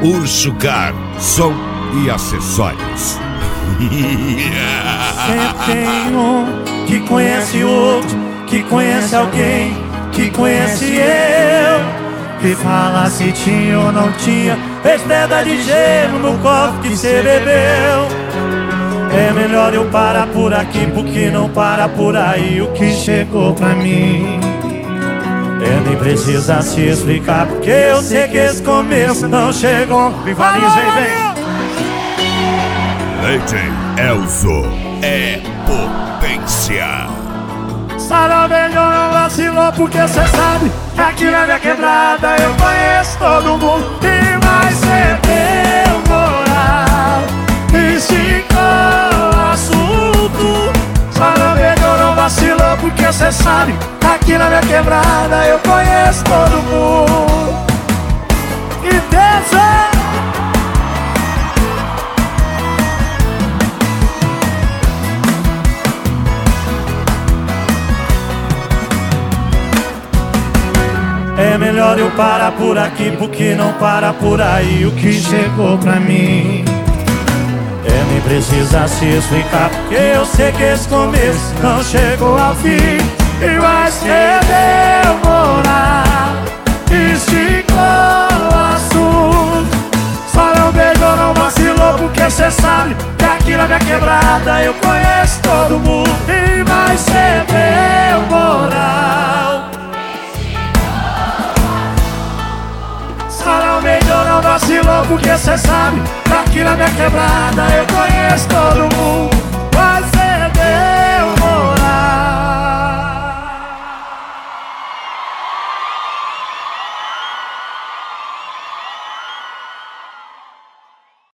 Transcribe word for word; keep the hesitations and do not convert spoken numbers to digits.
Ursucar, som e acessórios. Sempre tem um que conhece outro, que conhece alguém, que conhece eu, que fala se tinha ou não tinha, fez pedra de gelo no copo que cê bebeu. É melhor eu parar por aqui, porque não para por aí o que chegou pra mim. É, nem precisa se explicar, porque eu sei que esse começo não chegou. Rivaliza e vem. Leite Elzo é potência. Sarau melhor não vacilou, porque cê sabe que aqui na minha quebrada eu conheço todo mundo. E mais cê deu moral, esticou o assunto. Sarau melhor não vacilou, porque cê sabe que aqui na minha quebrada eu conheço todo mundo. E dança! É melhor eu parar por aqui, porque não para por aí o que chegou pra mim. É, nem precisa se explicar, porque eu sei que esse começo não chegou ao fim. E vai ser demorar, esticou o assunto. Só não beijou, não vacilou, porque cê sabe que aqui na minha quebrada eu conheço todo mundo. E vai ser demorar. Sarau melhor não vacilou, porque cê sabe que aqui na minha quebrada eu conheço todo mundo.